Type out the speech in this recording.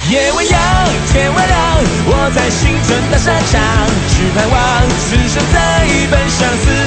夜未央，天未亮，我在星辰大沙场，只盼望此生再奔相思。